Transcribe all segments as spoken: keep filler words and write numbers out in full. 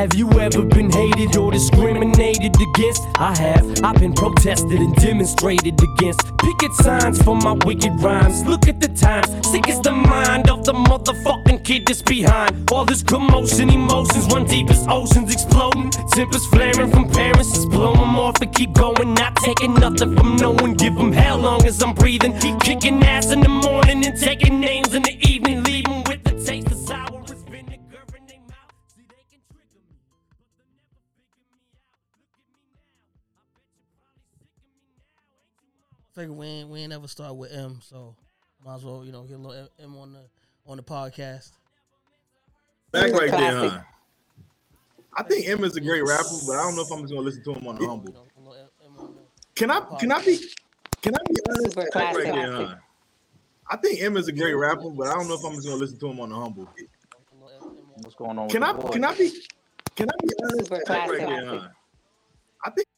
Have you ever been hated or discriminated against? I have. I've been protested and demonstrated against. Picket signs for my wicked rhymes. Look at the times. Sick is the mind of the motherfucking kid that's behind. All this commotion, emotions run deep as oceans exploding. Tempers flaring from parents. Just blow them off and keep going. Not taking nothing from no one. Give them hell long as I'm breathing. Keep kicking ass in the morning and taking names in the evening. Leave them with the taste of sour and vinegar in their mouth. See, they can trigger me, but they never figure me out. Look at me now. I bet you're probably sick of me now, ain't you, mama? Figure we ain't, we ain't ever start with M, so might as well, you know, get a little M on the on the podcast. Back right there, huh? I think M is a great rapper, but I don't know if I'm just gonna listen to him on the humble. Can I can I be can I be honest? Back right there, huh? I think M is a great rapper, but I don't know if I'm just gonna listen to him on the humble. What's going on? Can I can I be can I be honest? Super Back right classic. there, huh? I think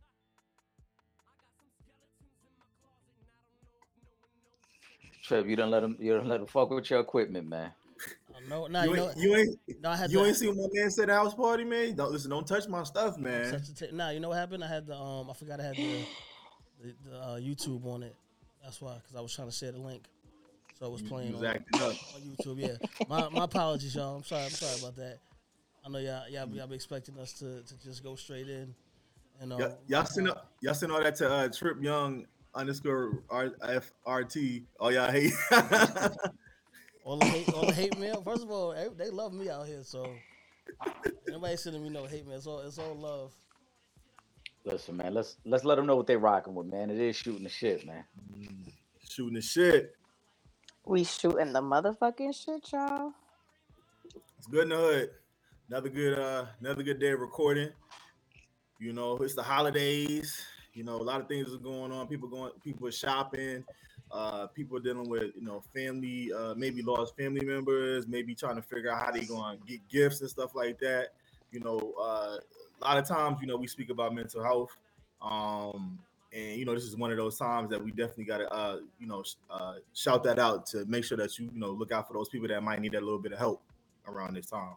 Trev, you don't let him. You don't let him fuck with your equipment, man. No, no, you you know, ain't you ain't no, I had you to, ain't see what my man said at house party, man. Don't listen, don't touch my stuff, man. Such a t- nah, you know what happened? I had the um, I forgot I had the the, the uh, YouTube on it. That's why, because I was trying to share the link, so it was playing on, on YouTube. Yeah, my my apologies, y'all. I'm sorry. I'm sorry about that. I know y'all y'all, y'all be expecting us to, to just go straight in. And um, y'all, y'all send all, y'all send all that to uh, Trip Young underscore R F R T. Oh y'all hate. all the hate, all the hate mail. First of all, they love me out here, so nobody sending me no hate mail. It's all it's all love. Listen, man, let's let's let them know what they rocking with, man. It is shooting the shit, man. Shooting the shit. We shooting the motherfucking shit, y'all. It's good in the hood. Another good uh another good day of recording. You know, it's the holidays. You know, a lot of things are going on. People going people are shopping. Uh, people dealing with, you know, family, uh, maybe lost family members, maybe trying to figure out how they going to get gifts and stuff like that. You know, uh, a lot of times, you know, we speak about mental health. Um, and, you know, this is one of those times that we definitely got to, uh, you know, uh, shout that out to make sure that you, you know, look out for those people that might need a little bit of help around this time.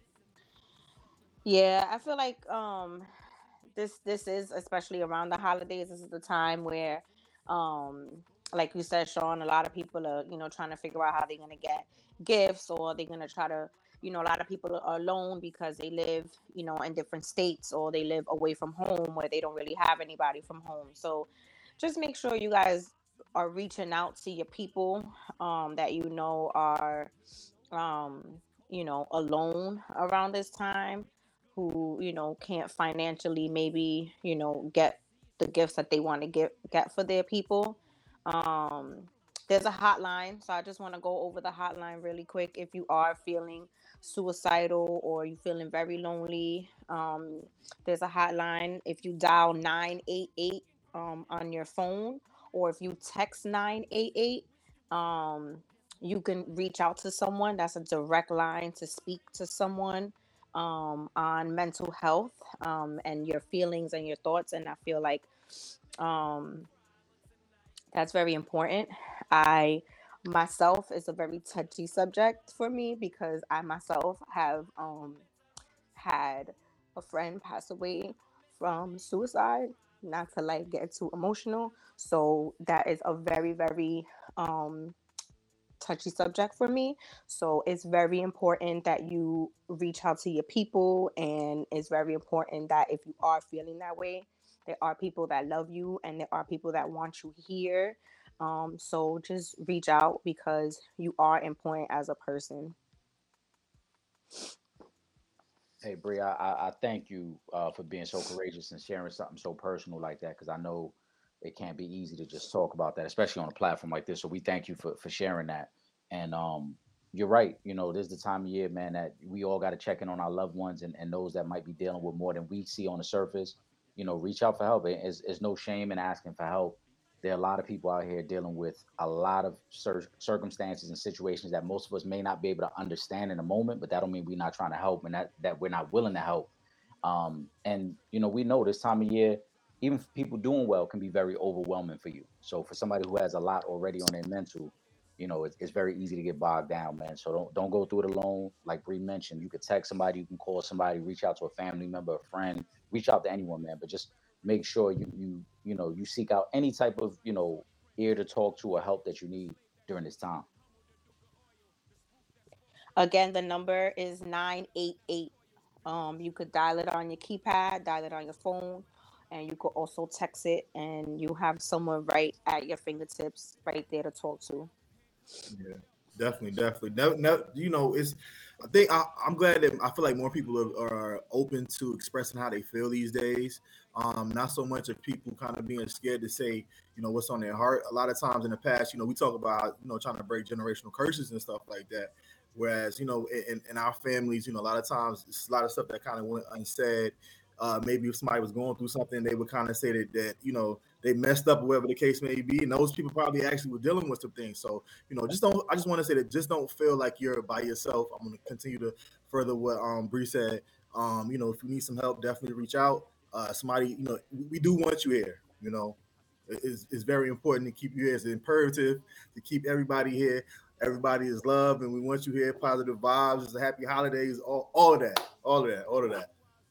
Yeah, I feel like um, this this is, especially around the holidays, this is the time where, um, like you said, Sean, a lot of people are, you know, trying to figure out how they're going to get gifts, or they're going to try to, you know, a lot of people are alone because they live, you know, in different states, or they live away from home where they don't really have anybody from home. So just make sure you guys are reaching out to your people um, that you know are, um, you know, alone around this time, who, you know, can't financially maybe, you know, get the gifts that they want to get get for their people. Um, there's a hotline, so I just want to go over the hotline really quick. If you are feeling suicidal or you feeling very lonely, um, there's a hotline. If you dial nine eight eight um, on your phone, or if you text nine eight eight, um, you can reach out to someone. That's a direct line to speak to someone um, on mental health um, and your feelings and your thoughts. And I feel like um, that's very important. I myself is a very touchy subject for me, because I myself have um, had a friend pass away from suicide. Not to like get too emotional. So that is a very, very um, touchy subject for me. So it's very important that you reach out to your people, and it's very important that if you are feeling that way, there are people that love you and there are people that want you here. Um, so just reach out, because you are important as a person. Hey, Bree, I, I, I thank you uh, for being so courageous and sharing something so personal like that, because I know it can't be easy to just talk about that, especially on a platform like this. So we thank you for, for sharing that. And um, you're right. You know, this is the time of year, man, that we all got to check in on our loved ones, and, and those that might be dealing with more than we see on the surface. You know, reach out for help. There's, there's no shame in asking for help. There are a lot of people out here dealing with a lot of cir- circumstances and situations that most of us may not be able to understand in a moment, but that don't mean we're not trying to help, and that, that we're not willing to help. Um, and, you know, we know this time of year, even for people doing well, can be very overwhelming for you. So for somebody who has a lot already on their mental, you know, it's, it's very easy to get bogged down, man. So don't don't go through it alone. Like Bree mentioned, you could text somebody, you can call somebody, reach out to a family member, a friend, reach out to anyone, man. But just make sure you you you know you seek out any type of, you know, ear to talk to or help that you need during this time. Again, the number is nine eight eight. Um, you could dial it on your keypad, dial it on your phone, and you could also text it, and you have someone right at your fingertips, right there to talk to. Yeah, definitely, definitely. No, no, you know, it's. I think I, I'm glad that I feel like more people are, are open to expressing how they feel these days. Um, not so much of people kind of being scared to say, you know, what's on their heart. A lot of times in the past, you know, we talk about, you know, trying to break generational curses and stuff like that. Whereas, you know, in, in our families, you know, a lot of times it's a lot of stuff that kind of went unsaid. Uh, maybe if somebody was going through something, they would kind of say that, that, you know, they messed up, whatever the case may be. And those people probably actually were dealing with some things. So, you know, just don't, I just want to say that just don't feel like you're by yourself. I'm going to continue to further what um, Bree said. Um, you know, if you need some help, definitely reach out. Uh, somebody, you know, we, we do want you here, you know. It's, it's very important to keep you here. It's imperative to keep everybody here. Everybody is loved, and we want you here. Positive vibes. It's a happy holidays. All, all of that. All of that. All of that.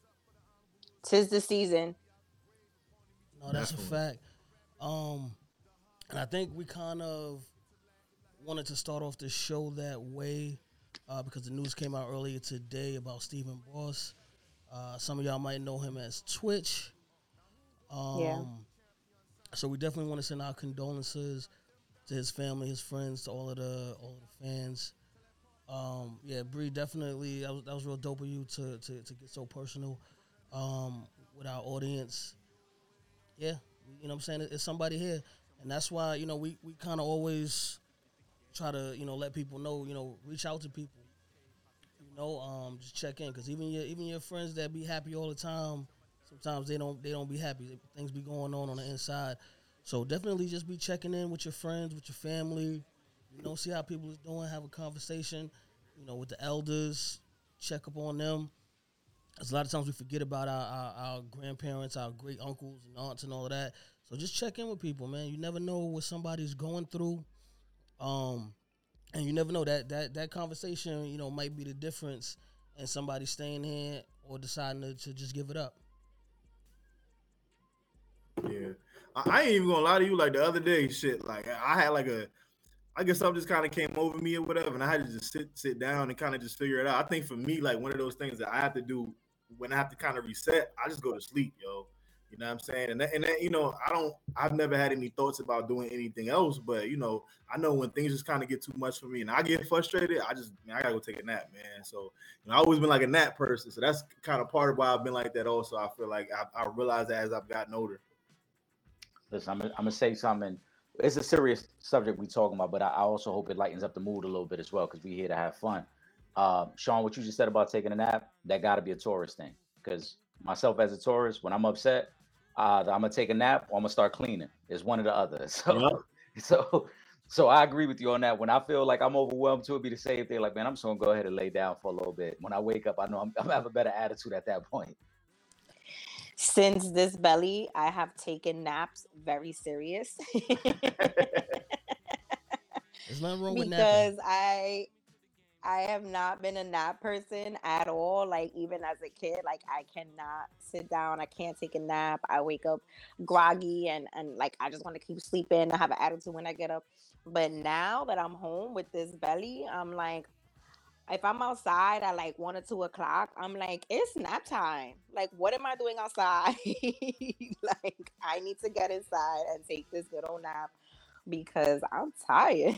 Tis the season. No, that's Definitely. a fact. Um, and I think we kind of wanted to start off the show that way uh, because the news came out earlier today about Stephen Boss. Uh, some of y'all might know him as Twitch. Um, yeah. So we definitely want to send our condolences to his family, his friends, to all of the all of the fans. Um, yeah, Bree, definitely that was that was real dope of you to to, to get so personal. Um, with our audience, yeah, you know what I'm saying? It's somebody here, and that's why, you know, we, we kind of always try to, you know, let people know, you know, reach out to people, you know, um, just check in, because even your even your friends that be happy all the time, sometimes they don't they don't be happy. Things be going on on the inside, so definitely just be checking in with your friends, with your family, you know, see how people is doing, have a conversation, you know, with the elders, check up on them. Because a lot of times we forget about our, our, our grandparents, our great uncles and aunts and all of that. So just check in with people, man. You never know what somebody's going through. Um, and you never know that, that that conversation, you know, might be the difference in somebody staying here or deciding to, to just give it up. Yeah. I, I ain't even going to lie to you. Like the other day, shit, like I had like a, I guess something just kind of came over me or whatever. And I had to just sit, sit down and kind of just figure it out. I think for me, like one of those things that I have to do when I have to kind of reset, I just go to sleep, yo. You know what I'm saying? And that, and that, you know, I don't, I've never had any thoughts about doing anything else, but you know, I know when things just kind of get too much for me and I get frustrated, I just, man, I gotta go take a nap, man. So, you know, I've always been like a nap person. So that's kind of part of why I've been like that also. I feel like I, I realized that as I've gotten older. Listen, I'm, I'm gonna say something. It's a serious subject we talking about, but I, I also hope it lightens up the mood a little bit as well, because we're here to have fun. Uh, Sean, what you just said about taking a nap, that gotta be a Taurus thing. Because myself as a Taurus, when I'm upset, uh, I'm gonna take a nap or I'm gonna start cleaning. It's one or the other. So, yeah. so, so I agree with you on that. When I feel like I'm overwhelmed, too, it'd be the same thing. Like, man, I'm just gonna go ahead and lay down for a little bit. When I wake up, I know I'm, I'm gonna have a better attitude at that point. Since this belly, I have taken naps very serious. There's nothing wrong with napping. Because napping. I. I have not been a nap person at all. Like, even as a kid, like, I cannot sit down. I can't take a nap. I wake up groggy and, and like, I just want to keep sleeping. I have an attitude when I get up. But now that I'm home with this belly, I'm like, if I'm outside at like one or two o'clock, I'm like, it's nap time. Like, what am I doing outside? Like, I need to get inside and take this good old nap because I'm tired.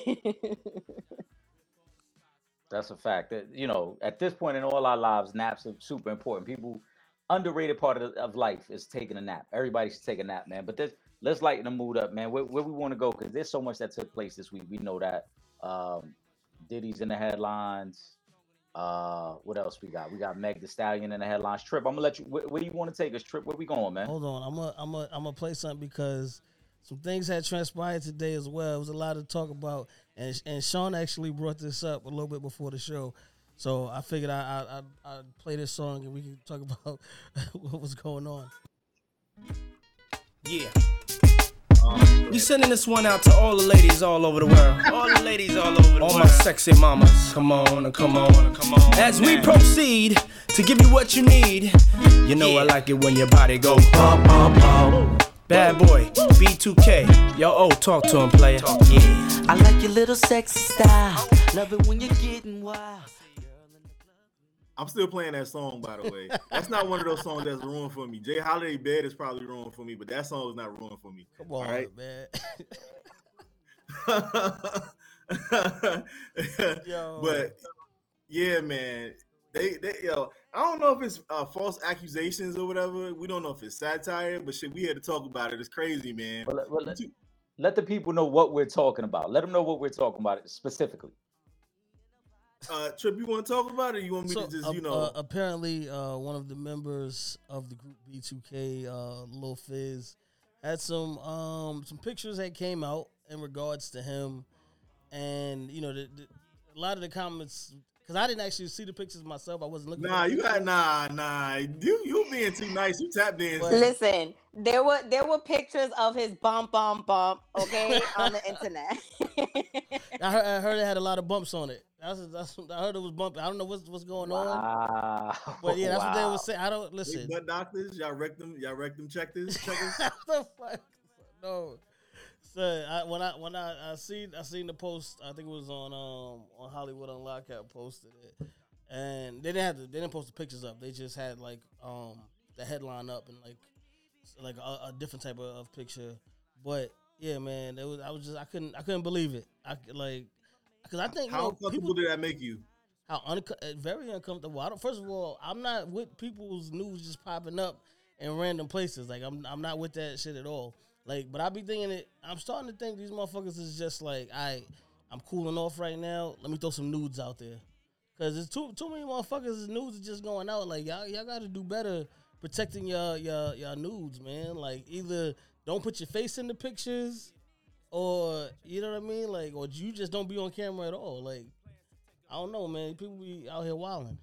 That's a fact. That, you know, at this point in all our lives, naps are super important. People, underrated part of, of life is taking a nap. Everybody should take a nap, man. But this, let's lighten the mood up, man. Where, where we want to go, because there's so much that took place this week. We know that. Um, Diddy's in the headlines. Uh, what else we got? We got Meg Thee Stallion in the headlines. Trip, I'm gonna let you. Where, where you want to take us, Trip? Where we going, man? Hold on, I'm gonna, I'm gonna, I'm gonna play something because some things had transpired today as well. It was a lot to talk about, and and Sean actually brought this up a little bit before the show, so I figured I I I I'd play this song and we can talk about what was going on. Yeah. Um, We sending this one out to all the ladies all over the world. All the ladies all over the all world. All my sexy mamas. Come on, come on, come on. As we proceed to give you what you need. You know yeah. I like it when your body go bump, bump, bump. Bad boy, B two K. Yo, oh, talk to him, player. Talk, yeah. I like your little sexy style. Love it when you're getting wild. I'm still playing that song, by the way. That's not one of those songs that's ruined for me. Jay Holiday Bed is probably ruined for me, but that song is not ruined for me. Come on, right? man. Yo. But yeah, man. They, they, yo, I don't know if it's uh, false accusations or whatever. We don't know if it's satire, but shit, we had to talk about it. It's crazy, man. Well, well, let, let the people know what we're talking about. Let them know what we're talking about specifically. Uh, Trip, you want to talk about it? Or you want me so, to just, uh, you know? Uh, apparently, uh, one of the members of the group B two K, uh, Lil Fizz, had some um, some pictures that came out in regards to him, and you know, the, the, a lot of the comments. Because I didn't actually see the pictures myself. I wasn't looking. Nah, for you got nah, nah. You you being too nice. You tapped in. Listen, there were there were pictures of his bump, bump, bump. Okay, on the internet. I heard I heard it had a lot of bumps on it. That's, that's I heard it was bumpy. I don't know what's what's going wow. on. But yeah, that's wow. what they were saying. I don't listen. Big butt doctors, y'all rectum, y'all rectum check this. Check this. the fuck? No. So I, when I when I, I seen I seen the post, I think it was on um on Hollywood Unlocked, I posted it, and they didn't have to, they didn't post the pictures up. They just had like um the headline up and like like a, a different type of, of picture. But yeah, man, it was I was just I couldn't I couldn't believe it. I like because I think how you know, uncomfortable people, did that make you? How unco- very uncomfortable. I don't. First of all, I'm not with people's news just popping up in random places. Like I'm I'm not with that shit at all. Like, but I be thinking it. I'm starting to think these motherfuckers is just like, I, I'm cooling off right now. Let me throw some nudes out there, cause it's too too many motherfuckers. Nudes are just going out. Like y'all y'all got to do better protecting your your your nudes, man. Like either don't put your face in the pictures, or you know what I mean. Like, or you just don't be on camera at all. Like, I don't know, man. People be out here wilding.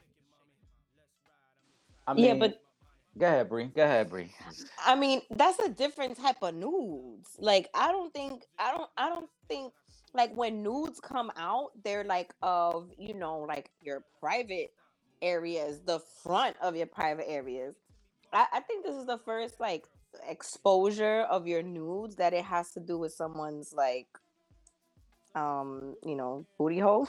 I mean, yeah, but. Go ahead, Bree. Go ahead, Bree. I mean, that's a different type of nudes. Like, I don't think, I don't, I don't think, like when nudes come out, they're like of, you know, like your private areas, the front of your private areas. I, I think this is the first like exposure of your nudes that it has to do with someone's like, um, you know, booty hole.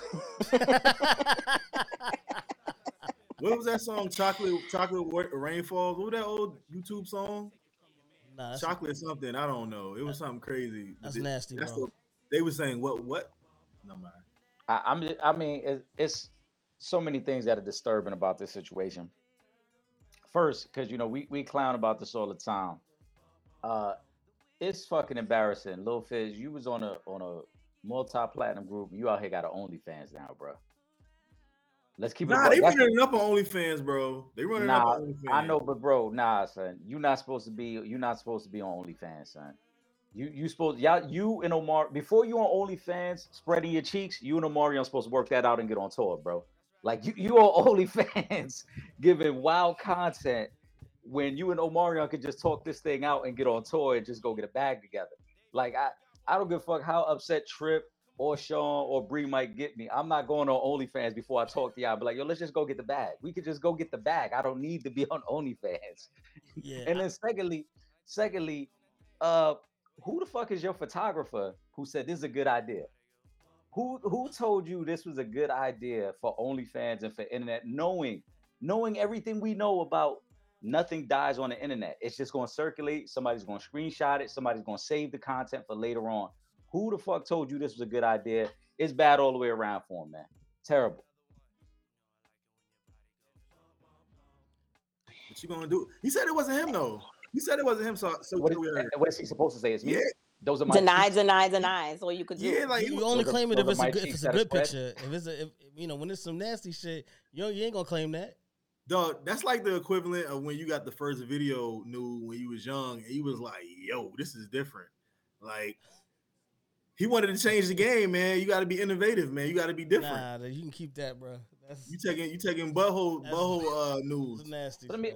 What was that song? Chocolate, chocolate rainfalls. What was that old YouTube song? Nah, chocolate a, something. I don't know. It was something crazy. That's it, nasty, that's bro. The, they were saying what? What? No mind. I, I'm. I mean, it, it's so many things that are disturbing about this situation. First, because you know we we clown about this all the time. Uh, it's fucking embarrassing. Lil Fizz, you was on a on a multi-platinum group. You out here got an OnlyFans now, bro. Let's keep nah, it. Nah, they running it up on OnlyFans, bro. They running nah, up on OnlyFans. I know, but bro, nah, son. You're not supposed to be. You're not supposed to be on OnlyFans, son. You you supposed y'all you and Omar before you on OnlyFans spreading your cheeks. You and Omarion supposed to work that out and get on tour, bro. Like you you on OnlyFans giving wild content when you and Omarion could just talk this thing out and get on tour and just go get a bag together. Like I I don't give a fuck how upset Trip or Sean or Bree might get me. I'm not going on OnlyFans before I talk to y'all. But like, yo, let's just go get the bag. We could just go get the bag. I don't need to be on OnlyFans. Yeah. And then secondly, secondly, uh, who the fuck is your photographer who said this is a good idea? Who who told you this was a good idea for OnlyFans and for internet, knowing knowing everything we know about nothing dies on the internet. It's just going to circulate. Somebody's going to screenshot it. Somebody's going to save the content for later on. Who the fuck told you this was a good idea? It's bad all the way around for him, man. Terrible. What you gonna do? He said it wasn't him though. He said it wasn't him. So, so what, is, what is he supposed to say? It's me. Yeah. Those are my deny, cheeks. deny, deny. So you could do. Yeah, like you, you only claim it if it's a good, if it's a good picture. If it's a, if, you know, when it's some nasty shit, you know, you ain't gonna claim that. Dog, that's like the equivalent of when you got the first video new when you was young and you was like, "Yo, this is different." Like. He wanted to change the game, man. You got to be innovative, man. You got to be different. Nah, you can keep that, bro. That's, you taking you taking butthole butthole uh, news. Nasty. But I mean, but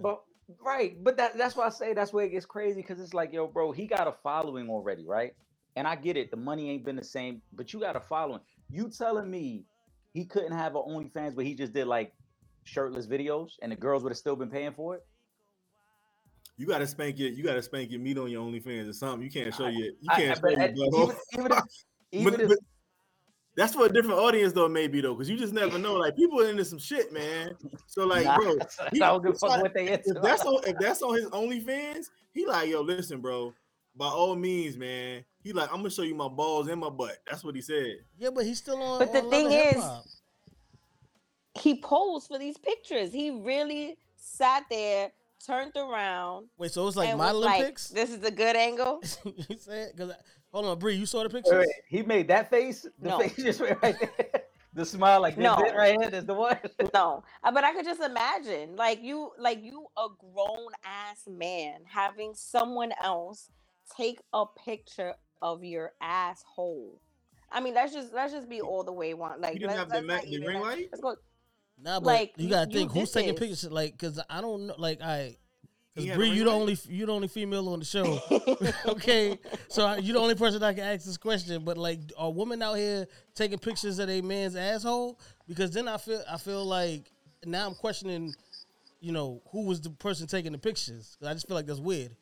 Right, but that that's why I say that's where it gets crazy because it's like, yo, bro, he got a following already, right? And I get it, the money ain't been the same, but you got a following. You telling me he couldn't have an OnlyFans, but he just did like shirtless videos, and the girls would have still been paying for it? You gotta spank your, you gotta spank your meat on your OnlyFans or something. You can't show your, you I- can't I- show but your at- butthole. even, even if, even But- if but that's for a different audience though, maybe though, because you just never know. Like people are into some shit, man. So like, Nah, bro, I he- don't give a it's fuck like- what they into. if that's on if that's on his OnlyFans, he like, yo, listen, bro. By all means, man. He like, I'm gonna show you my balls and my butt. That's what he said. Yeah, but he's still on. But the on thing Love and Hip is- Hop. He posed for these pictures. He really sat there, turned around, Wait, so it's like and was modeling like, pics? "This is a good angle." You said, because hold on, Bree, you saw the Wait, pictures? wait, he made that face. The No. face just went right there. The smile, like this No. bit right here. That's the one. No, Uh, but I could just imagine, like you, like you, a grown ass man having someone else take a picture of your asshole. I mean, let's just let's just be all the way one. Like, You didn't let's, have the let's ma- not the even ring have- light? Let's go. Nah, but Like, you gotta you- think you who's did taking this. pictures. Like, because I don't know. Like, I, He because had a Bree, ring you the light? only you the only female on the show. Okay, so I, you the only person I can ask this question. But like, are women out here taking pictures of a man's asshole? Because then I feel I feel like now I'm questioning, you know, who was the person taking the pictures? 'Cause I just feel like that's weird.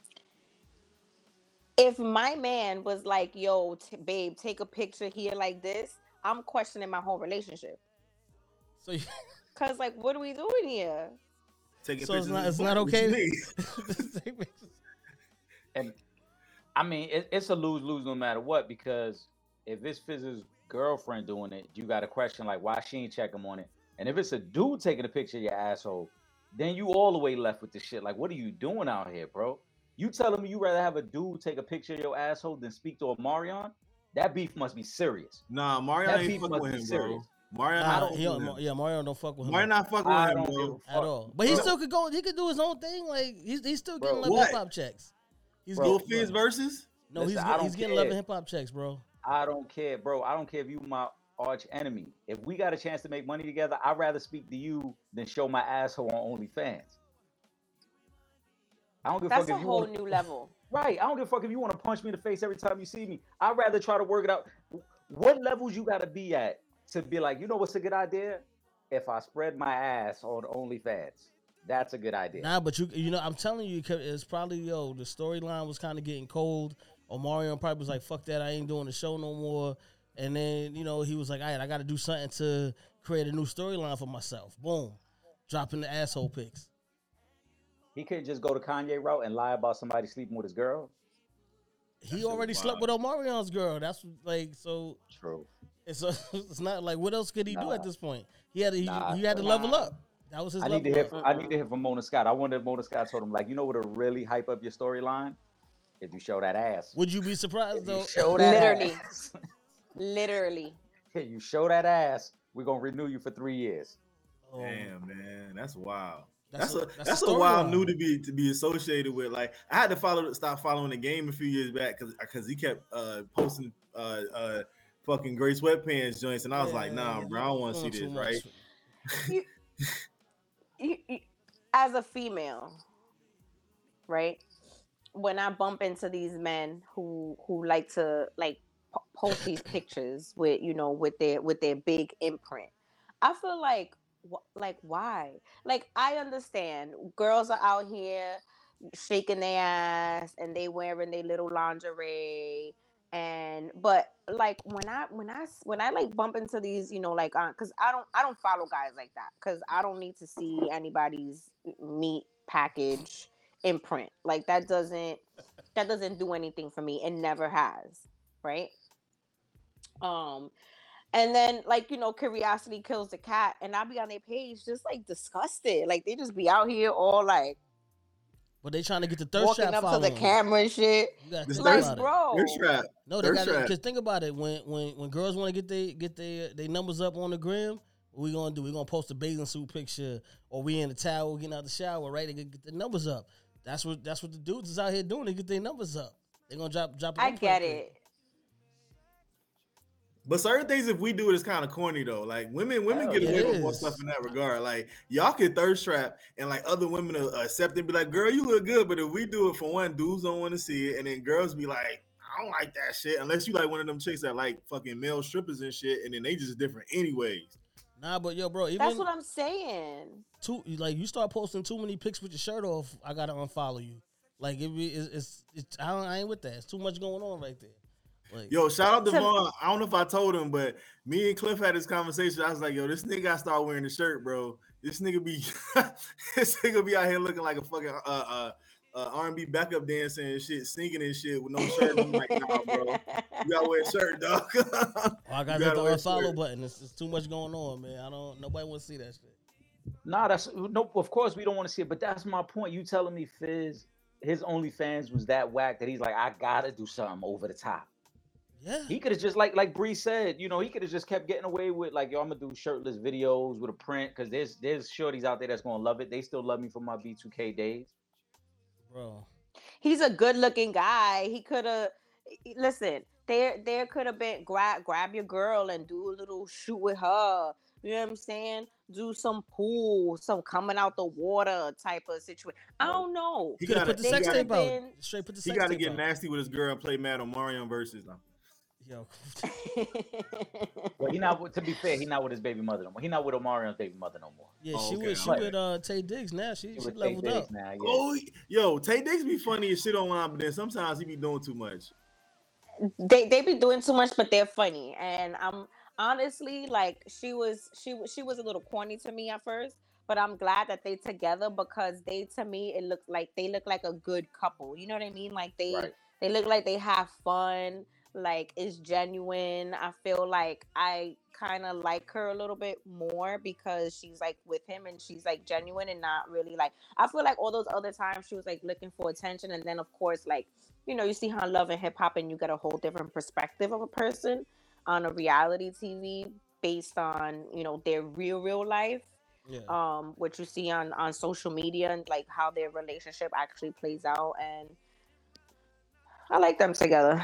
If my man was like, "Yo, t- babe, take a picture here like this," I'm questioning my whole relationship. So, you, Cause like, what are we doing here? Taking so it's pictures not of it's his not butt. What you okay. mean? Take pictures. And I mean, it, it's a lose lose no matter what, because if it's Fizz's girlfriend doing it, you got to question like why she ain't check him on it. And if it's a dude taking a picture of your asshole, then you all the way left with the shit. Like, what are you doing out here, bro? You telling me you rather have a dude take a picture of your asshole than speak to a Marion? That beef must be serious. Nah, Mario That ain't beef fucking must with be him, serious. bro. Mario Nah, not he fucking don't, with him. yeah, Mario don't fuck with him Mario not fucking I with him, don't give a bro. at fuck. all. But he Bro. still could go. He could do his own thing. Like he's he's still getting Bro. love and What? hip hop checks. He's Bro. Go getting Fizz versus? no, Listen, he's I don't he's getting care. love and hip hop checks, bro. I don't care, bro. I don't care if you my arch enemy. If we got a chance to make money together, I'd rather speak to you than show my asshole on OnlyFans. I don't give a That's fuck a if you whole want. new level. Right. I don't give a fuck if you want to punch me in the face every time you see me. I'd rather try to work it out. What levels you got to be at to be like, you know what's a good idea? If I spread my ass on OnlyFans, that's a good idea. Nah, but you you know I'm telling you, it's probably yo the storyline was kind of getting cold. Omarion probably was like, "Fuck that, I ain't doing the show no more." And then you know he was like, "All right, I got to do something to create a new storyline for myself." Boom, dropping the asshole pics. He could just go to Kanye route and lie about somebody sleeping with his girl. He That shit already was slept with Omarion's girl. That's like so. True. It's it's not like what else could he do Nah. at this point? He had to, he, Nah, he had to nah. level up. That was his. I need to level hear. up. From, I need to hear from Mona Scott. I wonder if Mona Scott told him like, you know what, to really hype up your storyline if you show that ass. Would you be surprised If though? you show that Literally. ass. Literally. If you show that ass, we're gonna renew you for three years. Oh, Damn, man, that's wild. That's That's, a- a that's that's, a a, wild storyline. new to be to be associated with. Like I had to follow stop following the game a few years back because because he kept uh, posting uh, uh, fucking gray sweatpants joints, and I was like, nah, yeah, bro, I don't want to see doing this, too right? much. You, you, you- as a female, right? When I bump into these men who who like to like po- post these pictures with you know with their with their big imprint, I feel like wh- like why? Like I understand girls are out here shaking their ass and they wearing their little lingerie and but like when I when I s- when I like bump into these you know like uh, cuz I don't I don't follow guys like that cuz I don't need to see anybody's meat package imprint. Like that doesn't that doesn't do anything for me. It never has, right? Um and then like you know curiosity kills the cat and I'll be on their page just like disgusted. Like they just be out here all like But they trying to get the thirst walking trap up to following. the camera and shit. You gotta This think Like, thirst- about it. bro. Thirst trap. No, they Thirst got trap. because think about it. When when when girls want to get they get their they numbers up on the gram, what we gonna do? We gonna post a bathing suit picture, or we in the towel getting out the shower, right? They get get the numbers up. That's what that's what the dudes is out here doing. They get their numbers up. They gonna drop drop. an I imprint get pic. it. But certain things, if we do it, it's kind of corny though. Like women, women Hell get yeah. away It with more is. stuff in that regard. Like y'all can thirst trap, and like other women will accept it and be like, "Girl, you look good." But if we do it, for one, dudes don't want to see it, and then girls be like, "I don't like that shit," unless you like one of them chicks that like fucking male strippers and shit, and then they just different anyways. Nah, but yo, bro, even That's what I'm saying. too, like you start posting too many pics with your shirt off, I gotta unfollow you. Like it, be- it's, it's, it's I, don't, I ain't with that. It's too much going on right there. Like, Yo, shout out to Vaughn. I don't know if I told him, but me and Cliff had this conversation. I was like, "Yo, this nigga got to start wearing the shirt, bro. This nigga be, this nigga be out here looking like a fucking uh uh, uh R and B backup dancer and shit, singing and shit with no shirt." I'm like, "Nah, bro, you gotta wear a shirt, dog." oh, I got You hit gotta the wear a unfollow shirt. button. It's, it's too much going on, man. I don't. Nobody want to see that shit. Nah, that's no. Of course, we don't want to see it, but that's my point. You telling me Fizz, his OnlyFans was that whack that he's like, I gotta do something over the top. Yeah. He could have just like like Bree said, you know, he could have just kept getting away with like, yo, I'm gonna do shirtless videos with a print because there's there's shorties out there that's gonna love it. They still love me for my B two K days, bro. He's a good looking guy. He could have listen. There, there could have been grab grab your girl and do a little shoot with her. You know what I'm saying? Do some pool, some coming out the water type of situation. I don't know. He Could have gotta- put the he sex gotta- tape out. Straight put the He sex got to tape get out. nasty with his girl and play Mad on Mario versus now. Yo. but he not. To be fair, he not with his baby mother no more. He not with Omarion's baby mother no more. Yeah, Oh, she okay, with she okay. with uh Tay Diggs now. She He she with Tay leveled Diggs up. now. Yeah. Oh, yo, Tay Diggs be funny as shit online, but then sometimes he be doing too much. they they be doing too much, but they're funny. And I'm honestly like she was she was she was a little corny to me at first, but I'm glad that they together because they to me it looked like they look like a good couple. You know what I mean? Like they Right. they look like they have fun. Like it's genuine. I feel like I kind of like her a little bit more because she's like with him and she's like genuine and not really like I feel like all those other times she was like looking for attention and then of course like you know you see her Love and Hip Hop and you get a whole different perspective of a person on a reality T V based on you know their real real life. Yeah. Um, what you see on on social media and like how their relationship actually plays out and I like them together.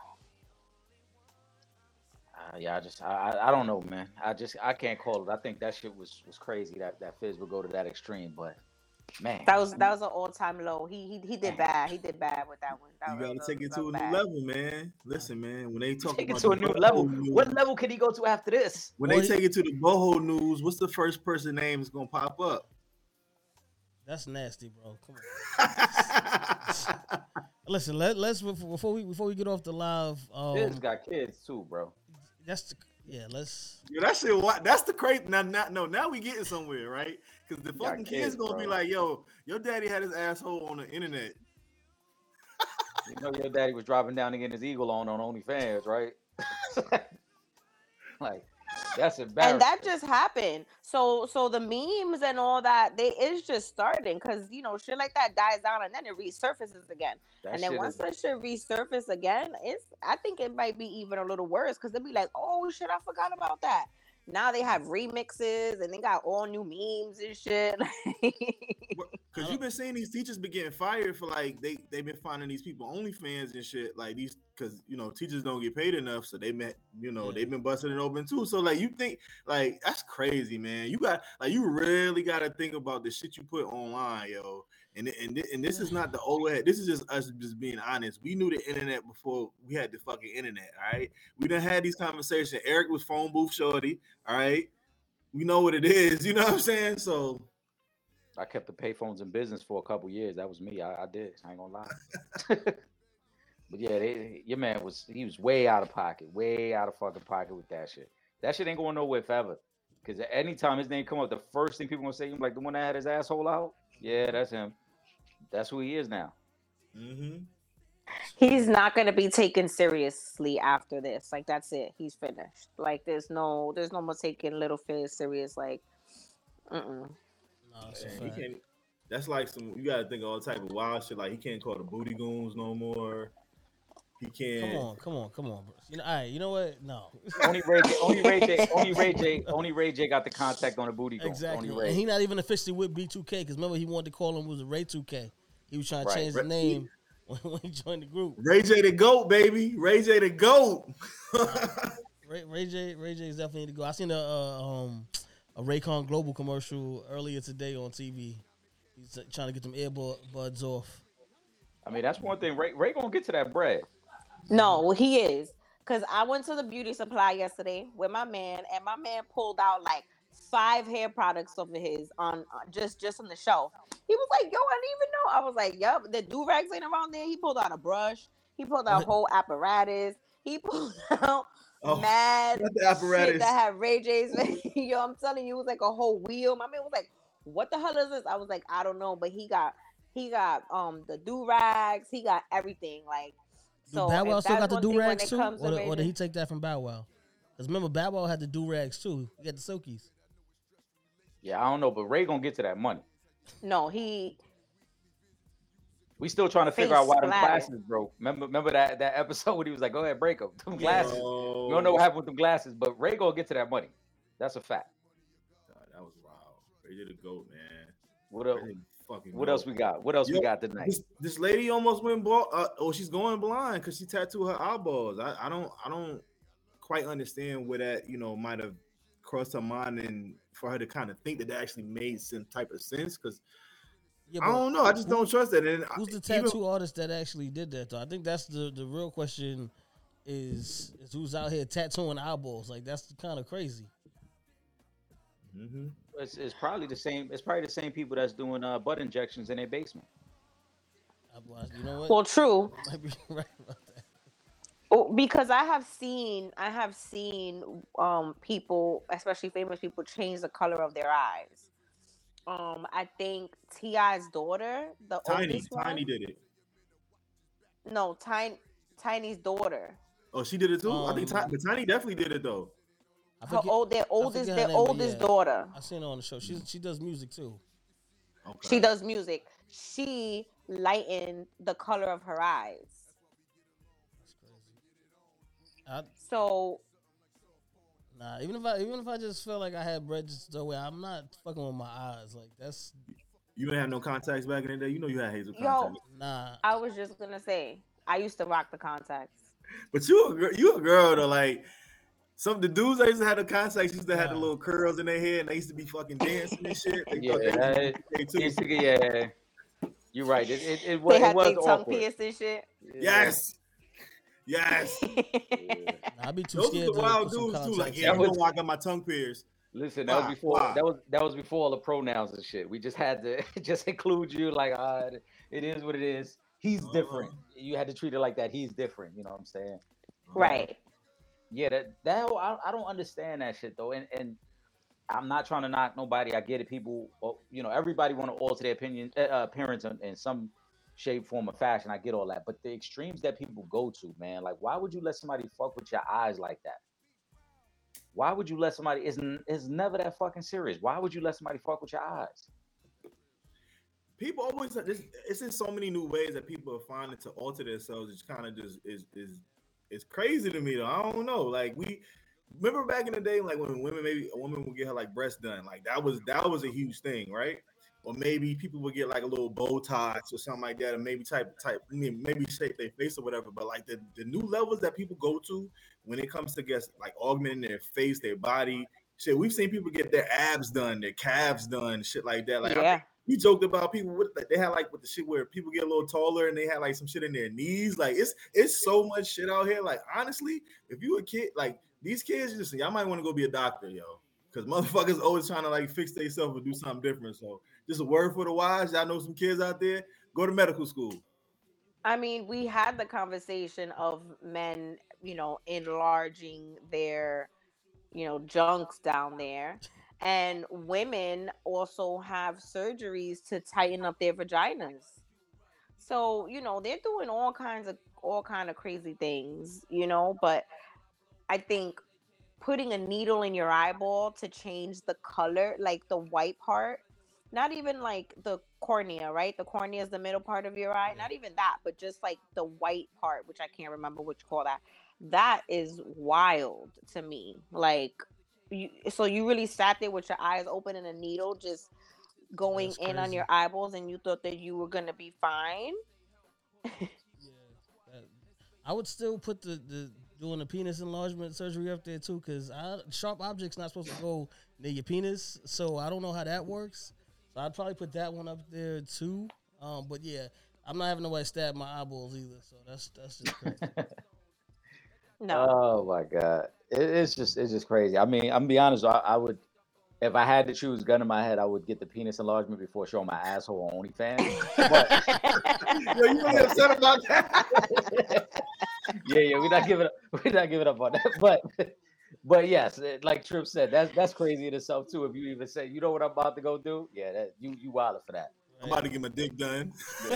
Uh, yeah, I just I I- I don't know, man. I just I can't call it. I think that shit was was crazy that that Fizz would go to that extreme, but man, That was that was an all time low. He he he did bad. He did bad with that one. That You was- gotta that take was- it that to a was new bad. level, man. Listen, man, when they talk take it about to a the new boho level. news- What level can he go to after this? when Well, they he- take it to the boho news, what's the first person name is gonna pop up? That's nasty, bro. Come on. Listen, let let's before we before we get off the live. Um, Fizz got kids too, bro. that's the, yeah. Let's. Yo, that shit. What? That's the crazy. Now, now, no. Now we getting somewhere, right? Because the got fucking kids, kids, gonna be bro. like, "Yo, your daddy had his asshole on the internet." You know your daddy was driving down to get his eagle on on OnlyFans, right? like that's embarrassing. And that just happened. So so the memes and all that, they it's just starting because you know shit like that dies down and then it resurfaces again. That and then shit once is- that shit resurface again, it's I think it might be even a little worse because they'll be like, oh shit, I forgot about that. Now they have remixes and they got all new memes and shit. Because you've been seeing these teachers be getting fired for like they they've been finding these people OnlyFans and shit like these because you know teachers don't get paid enough, so they met you know Yeah. they've been busting it open too. So like you think like that's crazy, man. You got like you really got to think about the shit you put online, yo. And and and this is not the old head. This is just us just being honest. We knew the internet before we had the fucking internet. All right, we done had these conversations. Eric was phone booth shorty. All right, we know what it is. You know what I'm saying? So. I kept the payphones in business for a couple years. That was me. I, I did. I ain't gonna lie. But yeah, they, your man was he was way out of pocket, way out of fucking pocket with that shit. That shit ain't going nowhere forever. Because anytime his name come up, the first thing people gonna say, like the one that had his asshole out. Yeah, that's him. That's who he is now. Mm-hmm. He's not gonna be taken seriously after this. Like that's it. He's finished. Like there's no there's no more taking Little Fizz serious. Like, mm-mm. No, it's a Man, he fact. can't. That's like some. You got to think of all type of wild shit. Like he can't call the booty goons no more. He can't. Come on, come on, come on, bro. You know, all right. You know what? No. Only Ray J, only Ray J, only Ray J, only Ray J got the contact on the booty goons. Exactly. Only And Ray. he not even officially with B two K because remember he wanted to call him was a Ray two K. He was trying to Right. change the Ray- name when, when he joined the group. Ray J the goat, baby. Ray J the goat. Ray Ray, Ray J, Ray J is definitely need to go. I seen a uh, um a Raycon Global commercial earlier today on T V. He's uh, trying to get them earbuds off. I mean, that's one thing. Ray, Ray gonna get to that bread. No, he is. Cause I went to the beauty supply yesterday with my man, and my man pulled out like five hair products of his on uh, just just on the shelf. He was like, "Yo, I didn't even know." I was like, "Yup, the do rags ain't around there." He pulled out a brush. He pulled out a whole apparatus. He pulled out oh, mad shit that had Ray J's. Yo, I'm telling you, it was like a whole wheel. My man was like, "What the hell is this?" I was like, "I don't know," but he got he got um the do rags. He got everything like. So Bow Wow still got the do rags too, or, the, or did he take that from Bow Wow? Because remember, Bow Wow had the do rags too. He got the silkies. Yeah, I don't know, but Ray gonna get to that money. No, he. We still trying to figure out why them glasses broke. Remember, remember that, that episode when he was like, "Go ahead, break them." Them glasses. Yo. We don't know what happened with them glasses, but Ray gonna get to that money. That's a fact. God, that was wild. Ray did a goat, man. What up? What else we got? What else Yo, we got tonight? This, this lady almost went blind. Uh, oh, she's going blind because she tattooed her eyeballs. I, I don't, I don't quite understand where that you know might have crossed her mind, and for her to kind of think that that actually made some type of sense. Because yeah, I don't know, I just who, don't trust that. And who's the tattoo even, artist that actually did that? Though I think that's the the real question is is who's out here tattooing eyeballs? Like that's kind of crazy. Mm-hmm. It's, it's probably the same. It's probably the same people that's doing uh, butt injections in their basement. You know what? Well, true. You might be right about that. Oh, because I have seen, I have seen um, people, especially famous people, change the color of their eyes. Um, I think T I's daughter, the Tiny, oldest one, Tiny did it. No, Tiny, Tiny's daughter. Oh, she did it too. Um, I think Tiny, Tiny definitely did it though. Her old, their oldest, their name, oldest yeah. daughter. I seen her on the show. She she does music too. Okay. She does music. She lightened the color of her eyes. That's crazy. I, so, nah. Even if I even if I just felt like I had bread just the way, I'm not fucking with my eyes. Like that's. You didn't have no contacts back in the day. You know you had hazel Yo, contacts. Nah. I was just gonna say I used to rock the contacts. But you a girl, you a girl though, like. Some the dudes that used to have the contacts used to have the little curls in their head, and they used to be fucking dancing and shit. They yeah, they used to, yeah, you're right. It it, it was, they had it was their tongue awkward. pierced and shit. Yes, yes. yeah. nah, I'd be too Those scared. Those are the wild dudes too. Like, yeah, I know I got my tongue pierced. Listen, that wow, was before. Wow. That was that was before all the pronouns and shit. We just had to just include you. Like, uh, it is what it is. He's uh-huh. different. You had to treat it like that. He's different. You know what I'm saying? Right. Yeah, that that I, I don't understand that shit though, and and I'm not trying to knock nobody. I get it. People, you know, everybody want to alter their opinion, uh, appearance in, in some shape, form, or fashion. I get all that, but the extremes that people go to, man, like why would you let somebody fuck with your eyes like that? Why would you let somebody? It's it's never that fucking serious. Why would you let somebody fuck with your eyes? People always it's in so many new ways that people are finding to alter themselves. It's kind of just is is. It's crazy to me though. I don't know. Like we remember back in the day, like when women maybe a woman would get her like breasts done, like that was that was a huge thing, right? Or maybe people would get like a little Botox or something like that, and maybe type type I mean, maybe shape their face or whatever. But like the, the new levels that people go to when it comes to guess like augmenting their face, their body, shit. We've seen people get their abs done, their calves done, shit like that. Like yeah. I, we joked about people with like they had like with the shit where people get a little taller and they had like some shit in their knees. Like it's it's so much shit out here. Like honestly, if you a kid, like these kids, just y'all might want to go be a doctor, yo, because motherfuckers always trying to like fix themselves or do something different. So just a word for the wise. Y'all know some kids out there. Go to medical school. I mean, we had the conversation of men, you know, enlarging their, you know, junks down there. And women also have surgeries to tighten up their vaginas. So, you know, they're doing all kinds of all kind of crazy things, you know, but I think putting a needle in your eyeball to change the color, like the white part, not even like the cornea, right? The cornea is the middle part of your eye, not even that, but just like the white part, which I can't remember what you call that. That is wild to me. Like, You, so you really sat there with your eyes open and a needle just going in on your eyeballs, and you thought that you were gonna be fine? yeah, that, I would still put the, the doing a penis enlargement surgery up there too, because sharp objects not supposed to go near your penis, so I don't know how that works. So I'd probably put that one up there too. Um, but yeah, I'm not having nobody stab my eyeballs either, so that's that's just crazy. No. Oh my God, it, it's just it's just crazy. I mean, I'm gonna be honest. I, I would, if I had to choose, gun in my head, I would get the penis enlargement before showing my asshole on OnlyFans. But Yo, you really upset about that? yeah, yeah, we're not giving up. We're not giving up on that. But, but yes, like Trip said, that's that's crazy in itself too. If you even say, you know what I'm about to go do, yeah, that you you wildin' for that. I'm about to get my dick done.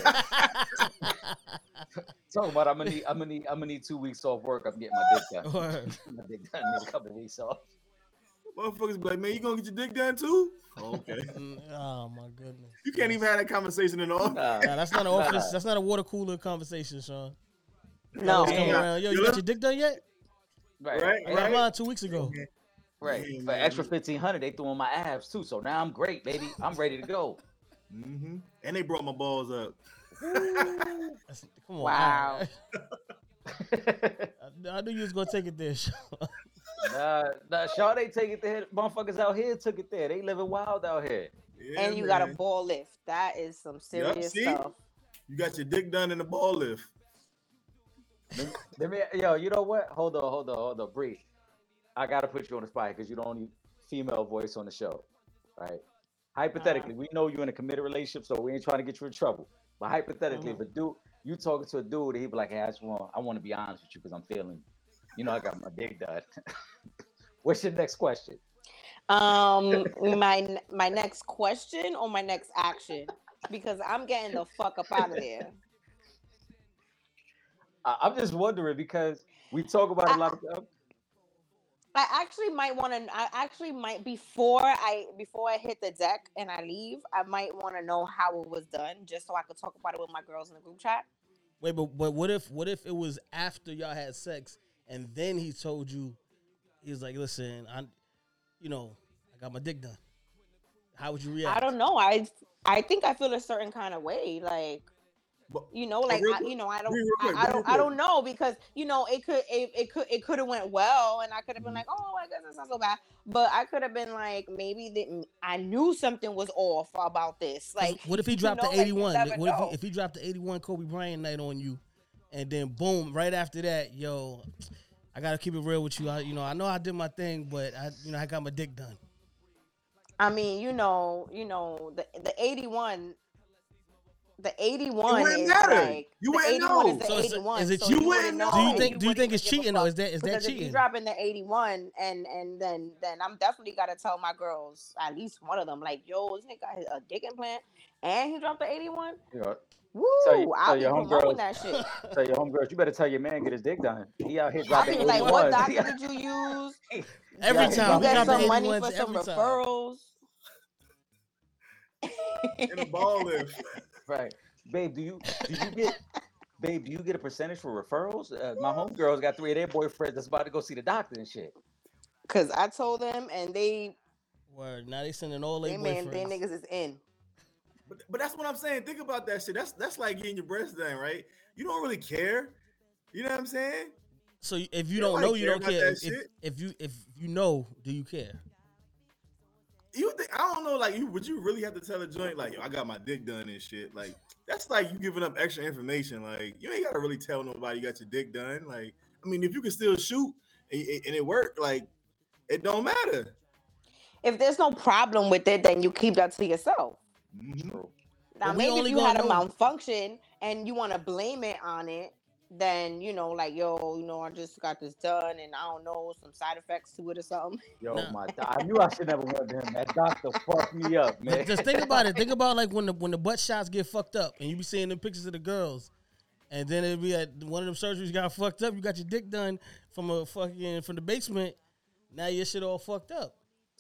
Talking about, I'm gonna need, I'm gonna need, I'm gonna need two weeks off work. I'm getting my dick done. My dick done. Need a couple weeks off. Motherfuckers be like, man, you gonna get your dick done too? Oh, okay. Oh my goodness. You can't even have that conversation at all. Nah, Nah, that's not an office. Nah. That's not a water cooler conversation, Sean. No. Yo, you got your dick done yet? Right, right. I got mine two weeks ago. Right. Yeah, for extra fifteen hundred, they threw on my abs too. So now I'm great, baby. I'm ready to go. Mm-hmm. And they brought my balls up. Come on. Wow. I, I knew you was gonna take it there, Sean. Nah, nah, Sean, they take it there. Motherfuckers out here took it there. They living wild out here. Yeah, and you man. got a ball lift. That is some serious yep, stuff. You got your dick done in the ball lift. Let me, yo, you know what? Hold on, hold on, hold on. Bree, I gotta put you on the spot because you're the only female voice on the show, right? Hypothetically, uh, we know you're in a committed relationship, so we ain't trying to get you in trouble. But hypothetically, mm-hmm. if a dude, you talking to a dude, he'd be like, "Hey, I just want, I want to be honest with you because I'm feeling, you know, I got my dick done." What's your next question? Um, my my next question or my next action? Because I'm getting the fuck up out of there. I'm just wondering because we talk about I, a lot of stuff. I actually might want to. I actually might before I before I hit the deck and I leave. I might want to know how it was done, just so I could talk about it with my girls in the group chat. Wait, but but what if what if it was after y'all had sex and then he told you, he was like, "Listen, I, you know, I got my dick done." How would you react? I don't know. I I think I feel a certain kind of way, like. You know, like I, you know, I don't, I, I don't, I don't know because you know it could, it, it could, it could have went well, and I could have been like, oh, I guess it's not so bad. But I could have been like, maybe the, I knew something was off about this. Like, what if he dropped you know, the eighty-one? Like, what if he, if he dropped the eighty-one Kobe Bryant night on you, and then boom, right after that, yo, I gotta keep it real with you. I, you know, I know I did my thing, but I, you know, I got my dick done. I mean, you know, you know, the the eighty-one. The eighty-one is matter. like you the eighty-one is the so eighty-one. Is it so you? you wouldn't know. Do you think? You do you think it's cheating or is that is that cheating? If you dropping the eighty-one, and and then then I'm definitely gotta tell my girls, at least one of them, like, yo, this nigga got a dick implant, and he dropped the eighty-one. Yeah. Woo! So you, I'll so be your promoting that shit. So your homegirls, you better tell your man get his dick done. He out here dropping like, eighty-one. what doctor did you use? Every you time you get some money for some referrals. In a ball lift. Right. Babe, do you do you get babe, do you get a percentage for referrals? Uh, my homegirls got three of their boyfriends that's about to go see the doctor and shit. Cause I told them and they Word, now they sending all their they boyfriends. Man, they niggas is in. But but that's what I'm saying. Think about that shit. That's that's like getting your breast done, right? You don't really care. You know what I'm saying? So if you, you don't know, you don't care. If, if, if you if you know, do you care? You think I don't know, like you would you really have to tell a joint like, yo, I got my dick done and shit? Like that's like you giving up extra information. Like you ain't gotta really tell nobody you got your dick done. Like I mean, if you can still shoot and, and it worked, like it don't matter. If there's no problem with it, then you keep that to yourself. Mm-hmm. Now maybe if you had a know. malfunction and you want to blame it on it, then you know, like, yo, you know, I just got this done, and I don't know, some side effects to it or something. Yo, nah. my, I knew I should never went to him. That doctor fucked me up, man. Just think about it. Think about like when the when the butt shots get fucked up, and you be seeing the pictures of the girls, and then it be at one of them surgeries got fucked up. You got your dick done from a fucking from the basement. Now your shit all fucked up.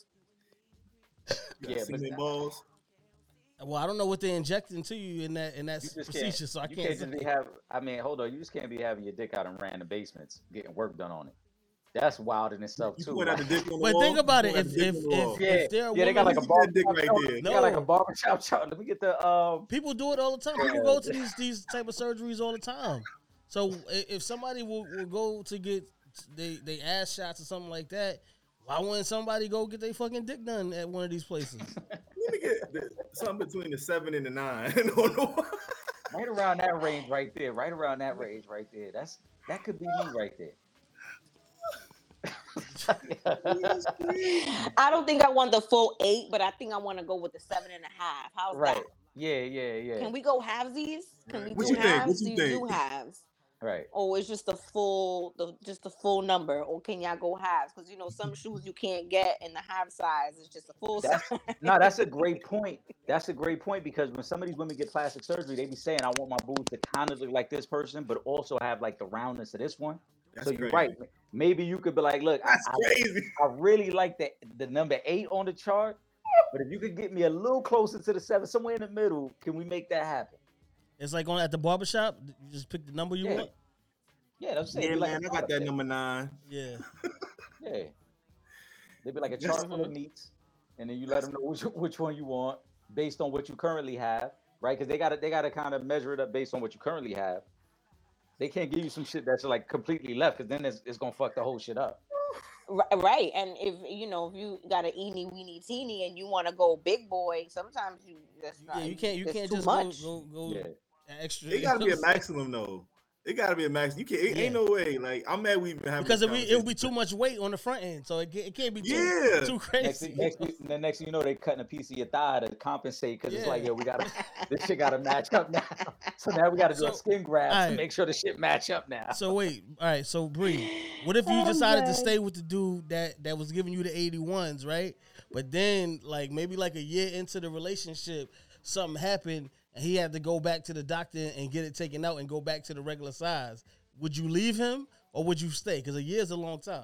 Yeah, but balls. Well, I don't know what they injected into you in that in that procedure, so I you can't. can't just be have. I mean, hold on. You just can't be having your dick out in random basements, getting work done on it. That's wild in itself too. Right? The dick on the but wall, think about it. If if, if, if, yeah, if they're yeah, they got like a barber dick right there. They got like a barbershop shop. Let me get the. Um... People do it all the time. People go to these these type of surgeries all the time. So if somebody will, will go to get they they ass shots or something like that, why wouldn't somebody go get their fucking dick done at one of these places? Let me get the, something between the seven and the nine. Right around that range, right there. Right around that range, right there. That's that could be me right there. I don't think I want the full eight, but I think I want to go with the seven and a half. How's right. that? Yeah, yeah, yeah. Can we go halvesies? Can we What do you think? halves? What you do you think? do halves? Right. Or it's just the full, the just the full number, or can y'all go halves? Because you know some shoes you can't get in the half size. It's just a full That's, size. no, that's a great point. That's a great point because when some of these women get plastic surgery, they be saying, "I want my boobs to kind of look like this person, but also have like the roundness of this one." That's so you're crazy. right. Maybe you could be like, "Look, That's I, crazy. I, I really like the the number eight on the chart, but if you could get me a little closer to the seven, somewhere in the middle, can we make that happen?" It's like on at the barbershop. You just pick the number you Yeah. want. Yeah, that's saying. Yeah, like man, a I got that chart. number nine. Yeah. Yeah, they'd be like a chart full of meats, and then you let them know which which one you want based on what you currently have, right? Because they got to they got to kind of measure it up based on what you currently have. They can't give you some shit that's like completely left, because then it's, it's gonna fuck the whole shit up. Right, and if you know if you got an eeny weeny teeny and you want to go big boy, sometimes you that's not. Yeah, you can't you that's can't too just much. go go, go Yeah. extra. It gotta be a maximum though. It gotta be a maximum. You can't. It Yeah. ain't no way. Like I'm mad we even having because this it be it would be conversation. too much weight on the front end, so it, ca- it can't be too, Yeah. too Next, crazy. thing- next, thing- the next thing you know, they cutting a piece of your thigh to compensate, because it's like, Yeah. yo, we gotta this shit gotta match up now. So now we gotta do So, a skin grab alright. to make sure the shit match up now. So wait, all right. So Bree, what if you Oh, decided to God. stay with the dude that that was giving you the eighty-ones, right? But then, like maybe like a year into the relationship, something happened and he had to go back to the doctor and get it taken out and go back to the regular size. Would you leave him or would you stay? Because a year is a long time.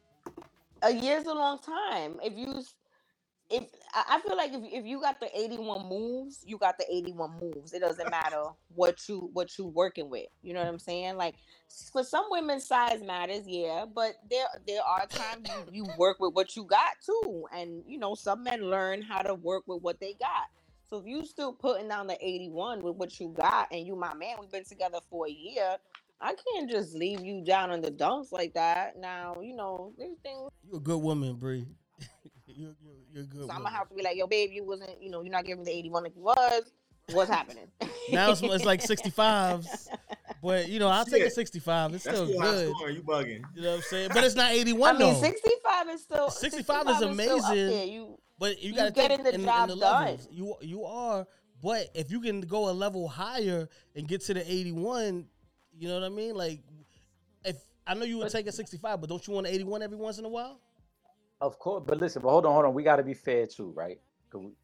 A year's a long time. If you, if I I feel like if if you got the eighty-one moves, you got the eighty-one moves. It doesn't matter what you what you working with. You know what I'm saying? Like for some women, size matters, yeah. But there there are times you, you work with what you got too, and you know some men learn how to work with what they got. So if you still putting down the eighty-one with what you got, and you my man, we've been together for a year. I can't just leave you down in the dumps like that. Now, you know, these things. You're a good woman, Bree. you're, you're, you're a good So I'm woman. gonna have to be like, yo, babe, you wasn't, you know, you're not giving me the eighty-one like you was. What's happening? Now it's, it's like sixty-fives, but you know I'll take a Shit. sixty-five. It's That's still still high good. scoring. You bugging. You know what I'm saying? But it's not eighty-one I mean, though. sixty-five is still sixty-five is still up amazing. there. You But you You got to getting take the in, job in the done. levels. You you are, but if you can go a level higher and get to the eighty-one, you know what I mean? Like, if I know you would take a sixty-five, but don't you want an eighty-one every once in a while? Of course, but listen, but hold on, hold on. We got to be fair too, right? 'Cause we-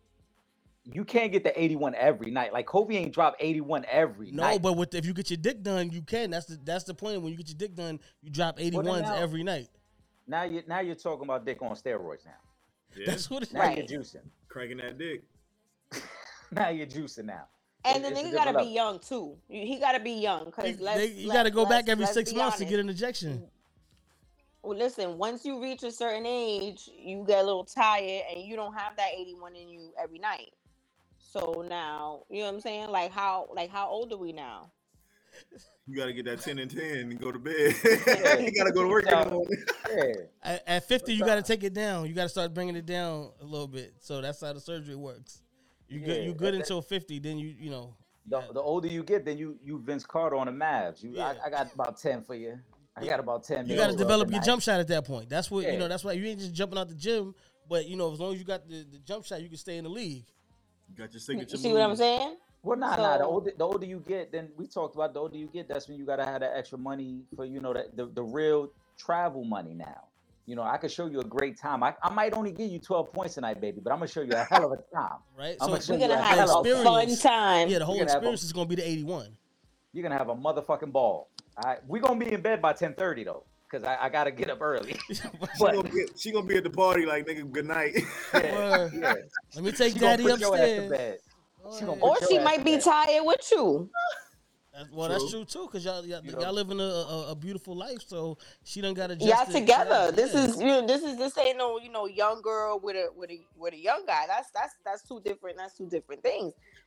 you can't get the eighty-one every night. Like Kobe ain't dropped eighty-one every No, night. but with if you get your dick done, you can. That's the that's the point. When you get your dick done, you drop eighty-ones now- every night. Now you now you're talking about dick on steroids now. Yeah. That's what it is. Now Right. you're juicing. Cranking that dick. Now you're juicing now. and the It's a nigga different gotta be level. young too. You- He gotta be young You, because they- you got to go back every six months to get an injection. Well, listen, once you reach a certain age, you get a little tired and you don't have that eighty-one in you every night. So now, you know what I'm saying? Like how like how old are we now? You gotta get that ten and ten and go to bed. Yeah. You gotta go to work in the morning. Yeah. At, at fifty, you got to take it down. You got to start bringing it down a little bit. So that's how the surgery works. You good? Yeah, You good that- until fifty. Then you you know. The, the older you get, then you you Vince Carter on the Mavs. You, Yeah. I, I got about ten for you. I got about ten. You got to mil develop up your tonight. jump shot at that point. That's what you Yeah. know. That's why you ain't just jumping out the gym. But you know, as long as you got the, the jump shot, you can stay in the league. You got your You signature. see what I'm move. saying? Well, nah, nah. The So- older the older you get, then we talked about the older you get. That's when you gotta have that extra money for you know that the, the real travel money now. You know, I could show you a great time. I, I might only give you twelve points tonight, baby, but I'm gonna show you a hell of a time. Right. I'm So gonna show We're you gonna a have hell a of a fun experience. time. yeah, the whole You're gonna have a- experience is gonna be the eighty-one. You're gonna have a motherfucking ball. All right, we're gonna be in bed by ten thirty though, because I, I gotta get up early. She But gonna, be, she gonna be at the party like nigga. Good night. yeah, Word. yeah. Let me take She gonna daddy put your ass to upstairs. bed. Go She gonna ahead. put Or your she ass might to be bed. tired with you. That's, well, that's True. true too, cause y'all y'all, You y'all know. living a, a, a beautiful life, so she done got to Y'all together. This yeah. is you know, this is this ain't no, you know, young girl with a with a with a young guy. That's that's that's two different that's two different things.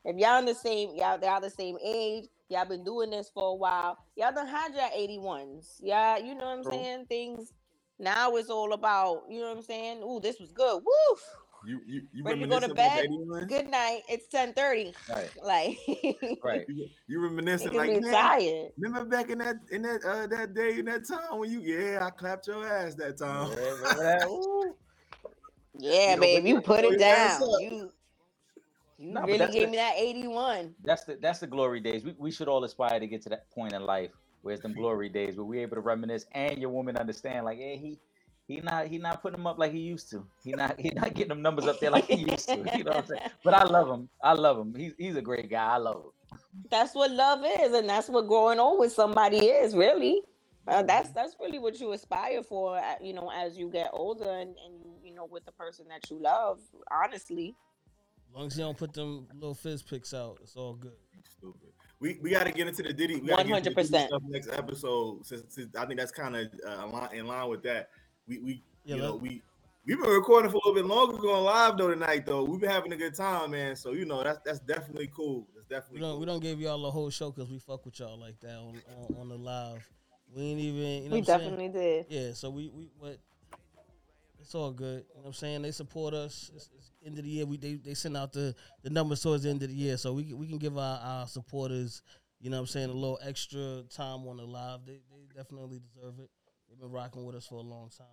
if y'all in the same, y'all y'all the same age, y'all been doing this for a while. Y'all done had your eighty-ones. Yeah, you know what I'm True. saying? Things now it's all about, you know what I'm saying? Ooh, this was good. Woo! You you you ready to go to bed? Good night. It's ten thirty. Right. Like right. You, you reminiscing like man, tired. Remember back in that in that uh that day in that time when you yeah I clapped your ass that time. Yeah, remember that? Ooh. Yeah, you babe, you put it down. You you no, really gave the, me that eighty-one. That's the that's the glory days. We we should all aspire to get to that point in life where it's them glory days where we're able to reminisce and your woman understand like, yeah, he he not he not putting them up like he used to. He not he not getting them numbers up there like he used to. You know what I'm saying? But I love him. I love him. He's he's a great guy. I love him. That's what love is, and that's what growing old with somebody is, really. Uh, that's that's really what you aspire for, you know, as you get older and, and you know, with the person that you love, honestly. As long as you don't put them little fizz pics out, it's all good. Stupid. We we got to get into the Diddy. One hundred percent next episode. Since, since I think that's kind of uh, in line with that. We we yeah, you know we we've been recording for a little bit longer, going live though tonight though. We've been having a good time, man. So you know that's that's definitely cool. That's definitely. We don't cool. we don't give y'all the whole show because we fuck with y'all like that on, on, on the live. We ain't even. You know we what definitely saying? did. Yeah. So we we what. It's all good. You know what I'm saying? They support us. It's, it's end of the year. We they, they send out the, the numbers towards the end of the year. So we we can give our, our supporters, you know what I'm saying, a little extra time on the live. They they definitely deserve it. They've been rocking with us for a long time.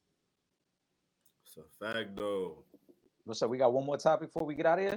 It's a fact though. What's up? We got one more topic before we get out of here?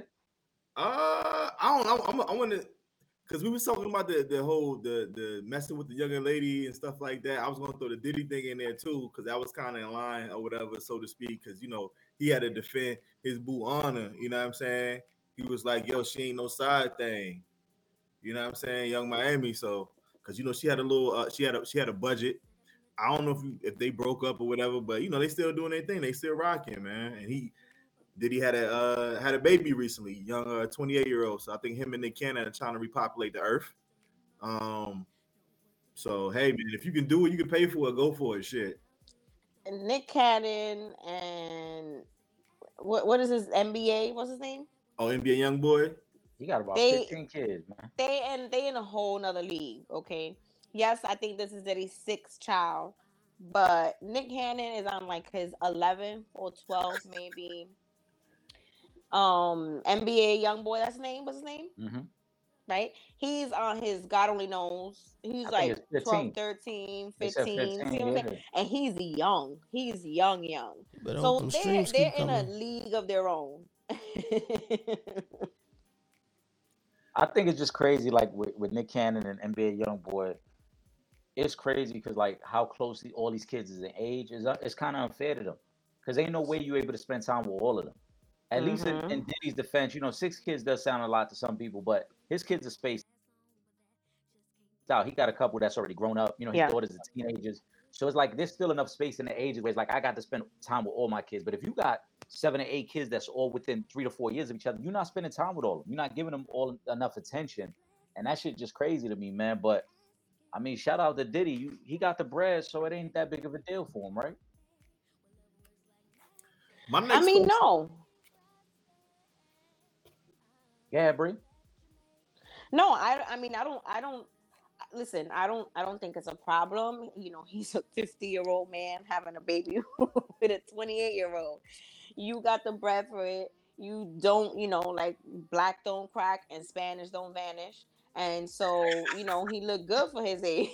Uh I don't know. I'm, I want to Because we was talking about the the whole the the messing with the younger lady and stuff like that. I was gonna throw the Diddy thing in there too, because that was kind of in line or whatever, so to speak. Because you know he had to defend his boo honor. You know what I'm saying? He was like, "Yo, she ain't no side thing." You know what I'm saying? Young Miami. So because you know she had a little uh, she had a she had a budget. I don't know if you, if they broke up or whatever, but you know they still doing their thing. They still rocking, man. And he. Diddy had a uh, had a baby recently, young uh, twenty-eight year old. So I think him and Nick Cannon are trying to repopulate the earth. Um, so hey man, if you can do it, you can pay for it. Go for it, shit. And Nick Cannon and what what is his N B A? What's his name? Oh, N B A young boy. He got about they, fifteen kids, man. They and they in a whole nother league. Okay, yes, I think this is Diddy's sixth child, but Nick Cannon is on like his eleventh or twelfth, maybe. Um, N B A young boy, that's his name. What's his name? Mm-hmm. Right? He's on his God only knows. He's I like twelve, thirteen, fifteen. fifteen see what I'm saying? And he's young. He's young, young. But so they're, they're in coming. a league of their own. I think it's just crazy, like with, with Nick Cannon and N B A young boy. It's crazy because like how closely all these kids is in age is it's kind of unfair to them because ain't no way you're able to spend time with all of them. At mm-hmm. least in, in Diddy's defense, you know, six kids does sound a lot to some people, but his kids are spaced out. He got a couple that's already grown up. You know, his yeah. daughters are teenagers. So it's like there's still enough space in the ages where it's like I got to spend time with all my kids. But if you got seven or eight kids that's all within three to four years of each other, you're not spending time with all of them. You're not giving them all enough attention. And that shit just crazy to me, man. But, I mean, shout out to Diddy. You, he got the bread, so it ain't that big of a deal for him, right? My I mean, question. no. Yeah, Bree. No, I. I mean, I don't. I don't. Listen, I don't. I don't think it's a problem. You know, he's a fifty-year-old man having a baby with a twenty-eight-year-old. You got the bread for it. You don't. You know, like black don't crack and Spanish don't vanish. And so, you know, he looked good for his age.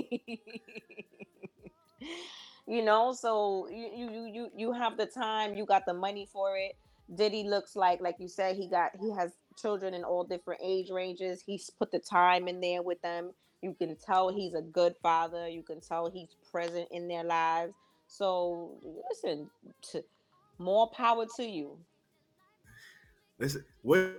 You know, so you you you you have the time. You got the money for it. Diddy looks like, like you said, he got he has children in all different age ranges. He's put the time in there with them. You can tell he's a good father. You can tell he's present in their lives. So listen, to, more power to you. Listen, where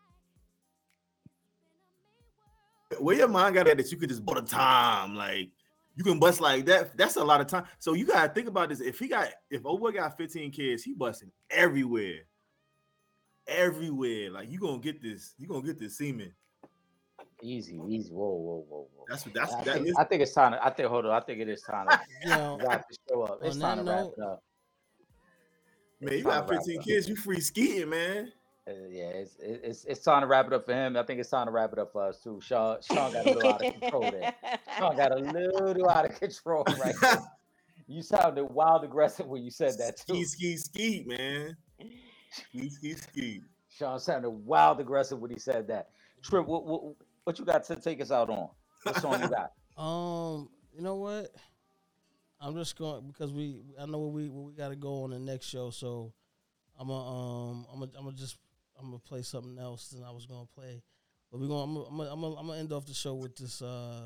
where your mind got at that you could just put a time like. You can bust like that. That's a lot of time. So you gotta think about this. If he got, if old boy got fifteen kids, he busting everywhere, everywhere. Like you gonna get this. You gonna get this semen. Easy, easy. Whoa, whoa, whoa, whoa. That's what. That's. I, that think, is. I think it's time. To, I think. Hold on. I think it is time to you know, wrap the show up. It's time to wrap note, it up. Man, you got fifteen kids. You free skiing, man. Uh, yeah, it's, it's it's time to wrap it up for him. I think it's time to wrap it up for us too. Sean, Sean got a little out of control there. Sean got a little out of control right there. You sounded wild aggressive when you said that too. Ski, ski, ski, man. Ski, ski, ski. Sean sounded wild aggressive when he said that. Trip, what, what, what you got to take us out on? What song you got? Um, you know what? I'm just going because we I know where we where we got to go on the next show, so I'm gonna um I'm gonna I'm gonna just I'm gonna play something else than I was gonna play, but we're gonna I'm gonna I'm gonna, I'm gonna, I'm gonna end off the show with this. Uh,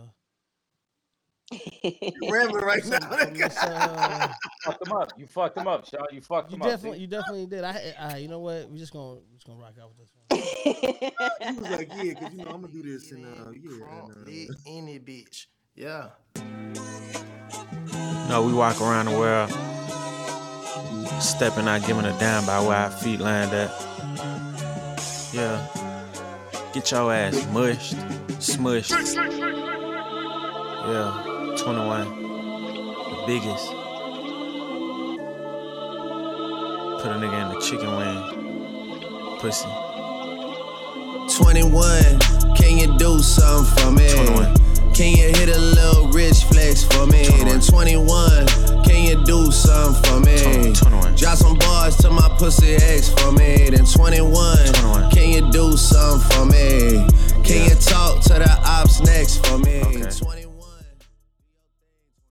You're rambling right now. this, uh, You fucked him up. You fucked him up, Sean. You fucked you him definitely up. you definitely did. I, I you know what? We just gonna we just gonna rock out with this one. He was like, yeah, because you know I'm gonna do this and uh yeah. And, uh, in it, bitch. Yeah. No, we walk around the world, stepping out, giving a damn by where our feet land at. Yeah. Get your ass mushed, smushed. Yeah. twenty-one. The biggest. Put a nigga in the chicken wing. Pussy. twenty-one. Can you do something for me? twenty-one. Can you hit a little rich flex for me? Then twenty-one, can you do something for me? twenty-one. Drop some bars to my pussy ex for me. Then twenty-one,